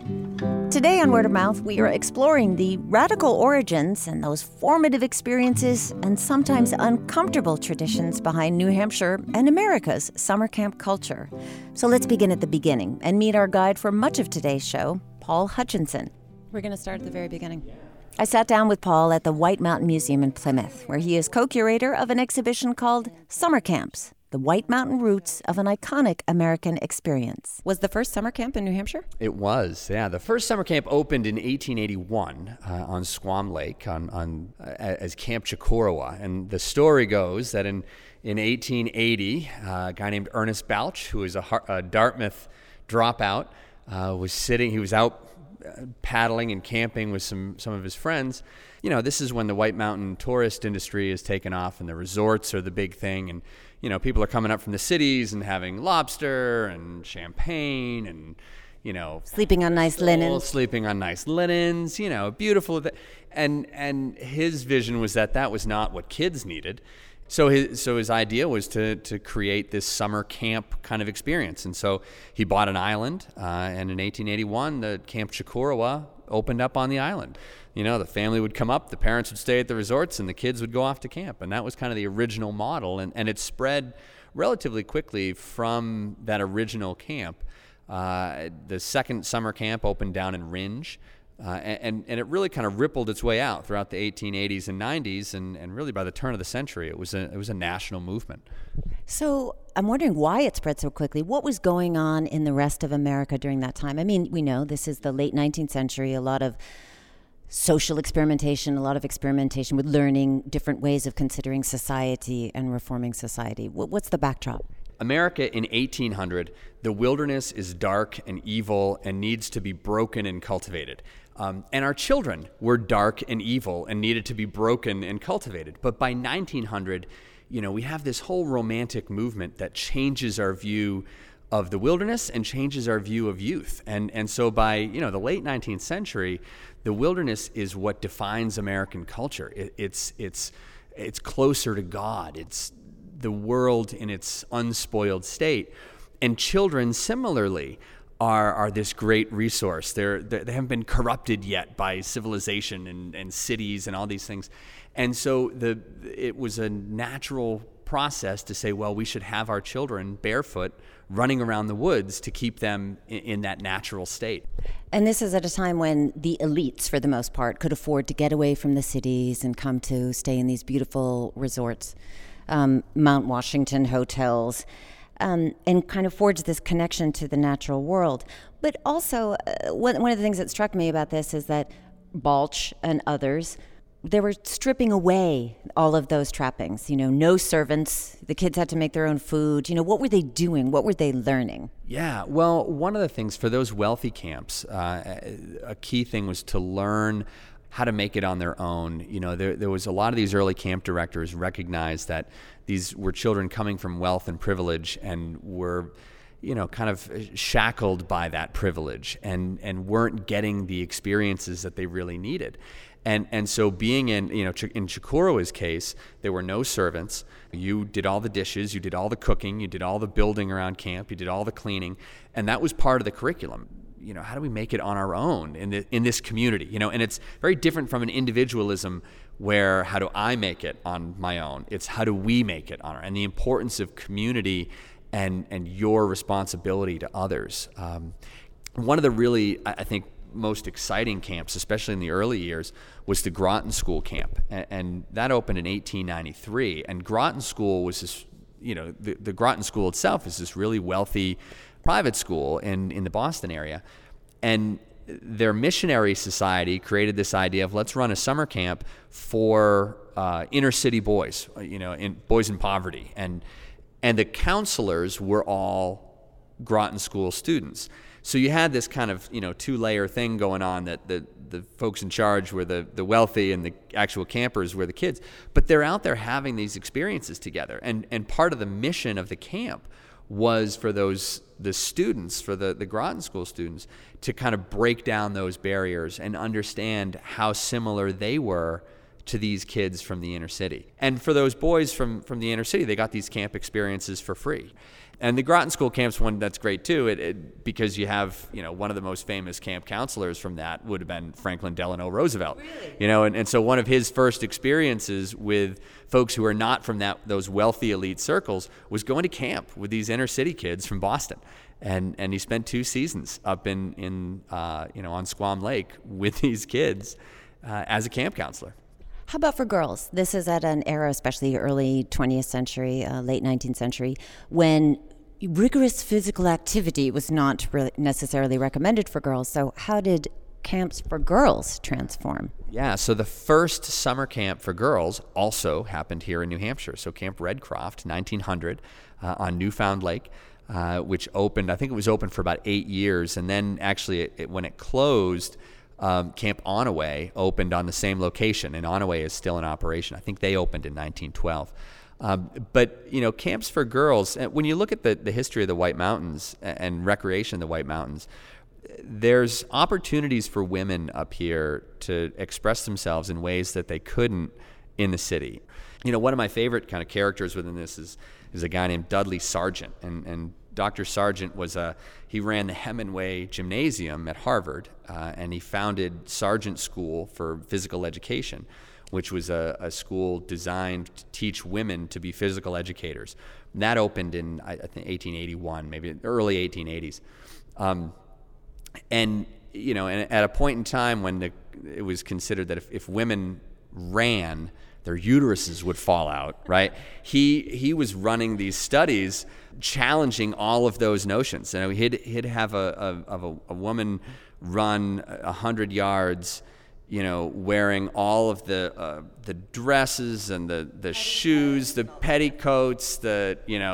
Today on Word of Mouth, we are exploring the radical origins and those formative experiences and sometimes uncomfortable traditions behind New Hampshire and America's summer camp culture. So let's begin at the beginning and meet our guide for much of today's show, Paul Hutchinson. We're going to start at the very beginning. I sat down with Paul at the White Mountain Museum in Plymouth, where he is co-curator of an exhibition called Summer Camps: The White Mountain Roots of an Iconic American Experience. Was the first summer camp in New Hampshire? It was, yeah. The first summer camp opened in 1881 on Squam Lake as Camp Chicorowa. And the story goes that in 1880, a guy named Ernest Balch, who was a Dartmouth dropout, he was out paddling and camping with some of his friends. You know, this is when the White Mountain tourist industry is taken off and the resorts are the big thing. And, you know, people are coming up from the cities and having lobster and champagne and, you know, sleeping on nice linens, you know, beautiful. And his vision was that was not what kids needed. So his idea was to create this summer camp kind of experience. And so he bought an island, and in 1881, the Camp Chicorowa opened up on the island. You know, the family would come up, the parents would stay at the resorts, and the kids would go off to camp. And that was kind of the original model, and it spread relatively quickly from that original camp. The second summer camp opened down in Rindge. And it really kind of rippled its way out throughout the 1880s and 90s, and really by the turn of the century, it was a national movement. So I'm wondering why it spread so quickly. What was going on in the rest of America during that time? I mean, we know this is the late 19th century, a lot of social experimentation, a lot of experimentation with learning different ways of considering society and reforming society. What's the backdrop? America in 1800, the wilderness is dark and evil and needs to be broken and cultivated. And our children were dark and evil and needed to be broken and cultivated. But by 1900, you know, we have this whole romantic movement that changes our view of the wilderness and changes our view of youth. And so by, you know, the late 19th century, the wilderness is what defines American culture. It's closer to God. It's the world in its unspoiled state. And children similarly are this great resource. They haven't been corrupted yet by civilization and cities and all these things. And so it was a natural process to say, well, we should have our children barefoot running around the woods to keep them in that natural state. And this is at a time when the elites, for the most part, could afford to get away from the cities and come to stay in these beautiful resorts, Mount Washington hotels, and kind of forge this connection to the natural world. But also, one of the things that struck me about this is that Balch and others, they were stripping away all of those trappings. You know, no servants. The kids had to make their own food. You know, what were they doing? What were they learning? Yeah, well, one of the things for those wealthy camps, a key thing was to learn how to make it on their own. You know, there was a lot of these early camp directors recognized that these were children coming from wealth and privilege and were, you know, kind of shackled by that privilege and weren't getting the experiences that they really needed. And so being in Chicorowa's case, there were no servants. You did all the dishes, you did all the cooking, you did all the building around camp, you did all the cleaning, and that was part of the curriculum. You know, how do we make it on our own in this community? You know, and it's very different from an individualism where how do I make it on my own? It's how do we make it on our own? And the importance of community and your responsibility to others. One of the really, I think, most exciting camps, especially in the early years, was the Groton School camp. And that opened in 1893. And Groton School was this, you know, the Groton School itself is this really wealthy private school in the Boston area. And their missionary society created this idea of let's run a summer camp for inner city boys, you know, boys in poverty. And the counselors were all Groton School students. So you had this kind of, you know, two-layer thing going on that the folks in charge were the wealthy and the actual campers were the kids. But they're out there having these experiences together. And part of the mission of the camp was for the students, for the Groton School students, to kind of break down those barriers and understand how similar they were to these kids from the inner city. And for those boys from the inner city, they got these camp experiences for free. And the Groton School Camp's one that's great too, because you have, one of the most famous camp counselors from that would have been Franklin Delano Roosevelt. Really? And so one of his first experiences with folks who are not from those wealthy elite circles was going to camp with these inner city kids from Boston. And he spent 2 seasons up in on Squam Lake with these kids as a camp counselor. How about for girls? This is at an era, especially early 20th century, late 19th century, when rigorous physical activity was not really necessarily recommended for girls. So how did camps for girls transform? Yeah, so the first summer camp for girls also happened here in New Hampshire. So Camp Redcroft, 1900, on Newfound Lake, which opened, I think it was open for about 8 years. And then actually when it closed, Camp Onaway opened on the same location, and Onaway is still in operation. I think they opened in 1912. But camps for girls, when you look at the history of the White Mountains and recreation in the White Mountains, there's opportunities for women up here to express themselves in ways that they couldn't in the city. One of my favorite kind of characters within this is a guy named Dudley Sargent, and Dr. Sargent he ran the Hemingway Gymnasium at Harvard, and he founded Sargent School for Physical Education, which was a school designed to teach women to be physical educators. And that opened in, I think, 1881, maybe early 1880s. And at a point in time when it was considered that if women ran, their uteruses would fall out, right? He was running these studies challenging all of those notions. He'd have a woman run 100 yards, wearing all of the dresses and the shoes, the petticoats, a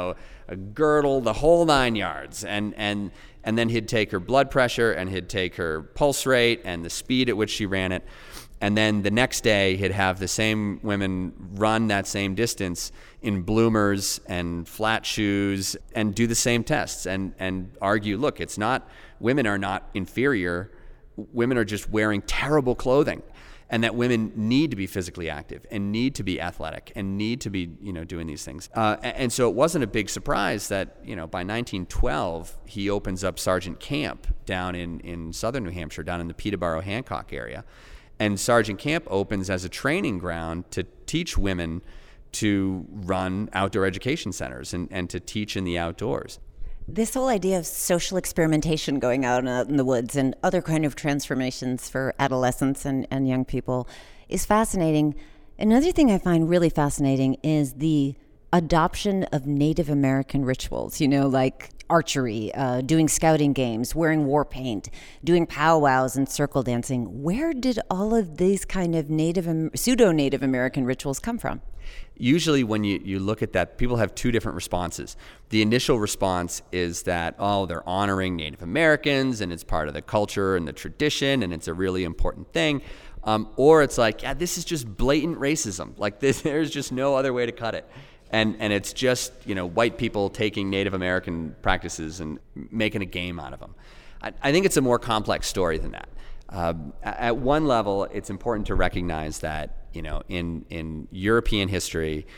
girdle, the whole 9 yards, and then he'd take her blood pressure and he'd take her pulse rate and the speed at which she ran it. And then the next day, he'd have the same women run that same distance in bloomers and flat shoes and do the same tests and argue, look, women are not inferior. Women are just wearing terrible clothing, and that women need to be physically active and need to be athletic and need to be, doing these things. And so it wasn't a big surprise that, by 1912, he opens up Sargent Camp down in southern New Hampshire, down in the Peterborough, Hancock area. And Sargent Camp opens as a training ground to teach women to run outdoor education centers and to teach in the outdoors. This whole idea of social experimentation going out in the woods and other kind of transformations for adolescents and young people is fascinating. Another thing I find really fascinating is the adoption of Native American rituals, like archery, doing scouting games, wearing war paint, doing powwows and circle dancing. Where did all of these kind of pseudo-Native American rituals come from? Usually when you look at that, people have 2 different responses. The initial response is that, they're honoring Native Americans and it's part of the culture and the tradition and it's a really important thing. Or it's like, this is just blatant racism. Like there's just no other way to cut it. And it's just, white people taking Native American practices and making a game out of them. I think it's a more complex story than that. At one level, it's important to recognize that, in European history,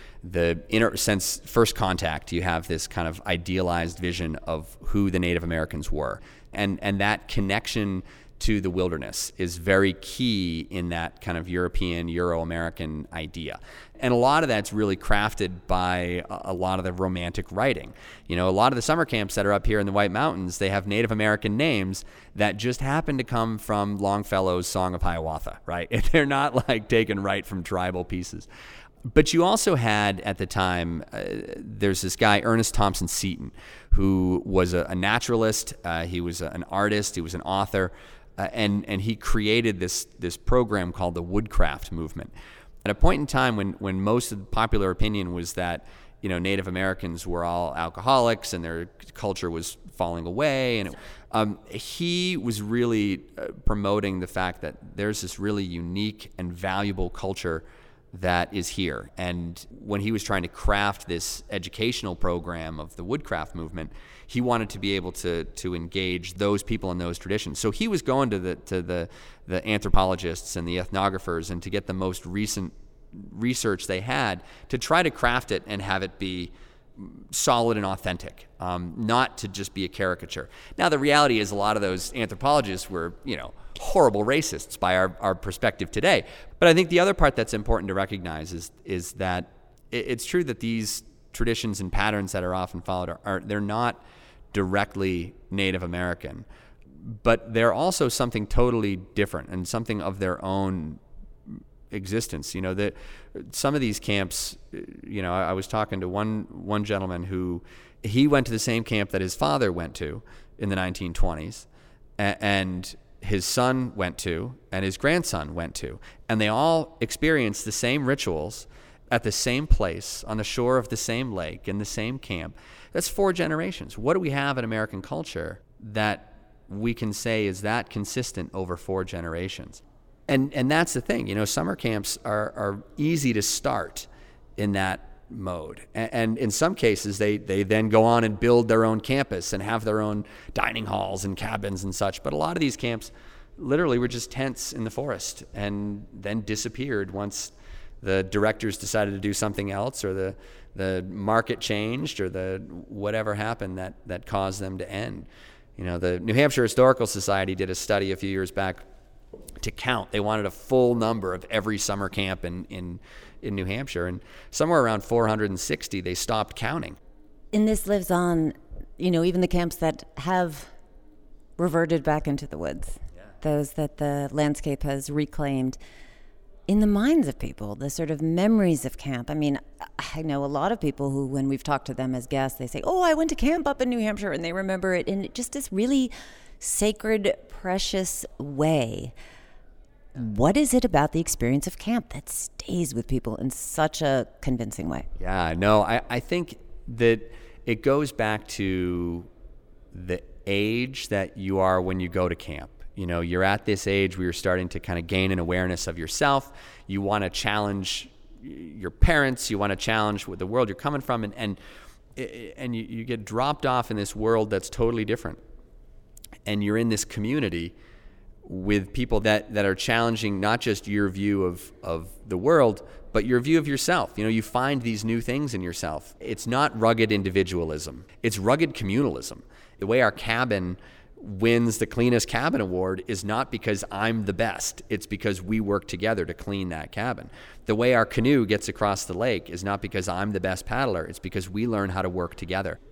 since first contact, you have this kind of idealized vision of who the Native Americans were. And that connection to the wilderness is very key in that kind of European, Euro-American idea. And a lot of that's really crafted by a lot of the romantic writing. A lot of the summer camps that are up here in the White Mountains, they have Native American names that just happen to come from Longfellow's Song of Hiawatha, right? They're not like taken right from tribal pieces. But you also had, at the time, there's this guy, Ernest Thompson Seton, who was a naturalist. He was an artist. He was an author. And he created this program called the Woodcraft Movement. At a point in time when most of the popular opinion was that Native Americans were all alcoholics and their culture was falling away, and he was really promoting the fact that there's this really unique and valuable culture that is here. And when he was trying to craft this educational program of the woodcraft movement, he wanted to be able to engage those people in those traditions. So he was going to the anthropologists and the ethnographers and to get the most recent research they had to try to craft it and have it be solid and authentic, not to just be a caricature. Now, the reality is a lot of those anthropologists were, horrible racists by our perspective today. But I think the other part that's important to recognize is that it's true that these traditions and patterns that are often followed they're not directly Native American, but they're also something totally different and something of their own existence. That some of these camps, I was talking to one gentleman who he went to the same camp that his father went to in the 1920s, and his son went to, and his grandson went to, and they all experienced the same rituals at the same place on the shore of the same lake in the same camp. That's 4 generations. What do we have in American culture that we can say is that consistent over 4 generations? And that's the thing, summer camps are easy to start in that mode. And in some cases, they then go on and build their own campus and have their own dining halls and cabins and such. But a lot of these camps literally were just tents in the forest and then disappeared once the directors decided to do something else, or the market changed, or the whatever happened that caused them to end. The New Hampshire Historical Society did a study a few years back to count. They wanted a full number of every summer camp in New Hampshire, and somewhere around 460 they stopped counting. And this lives on, even the camps that have reverted back into the woods, those that the landscape has reclaimed. In the minds of people, the sort of memories of camp. I mean, I know a lot of people who, when we've talked to them as guests, they say, I went to camp up in New Hampshire, and they remember it in just this really sacred, precious way. What is it about the experience of camp that stays with people in such a convincing way? Yeah, no, I think that it goes back to the age that you are when you go to camp. You're at this age where you're starting to kind of gain an awareness of yourself. You want to challenge your parents. You want to challenge the world you're coming from, and you get dropped off in this world that's totally different. And you're in this community with people that are challenging not just your view of the world, but your view of yourself. You find these new things in yourself. It's not rugged individualism. It's rugged communalism. The way our cabin wins the Cleanest Cabin Award is not because I'm the best. It's because we work together to clean that cabin. The way our canoe gets across the lake is not because I'm the best paddler. It's because we learn how to work together.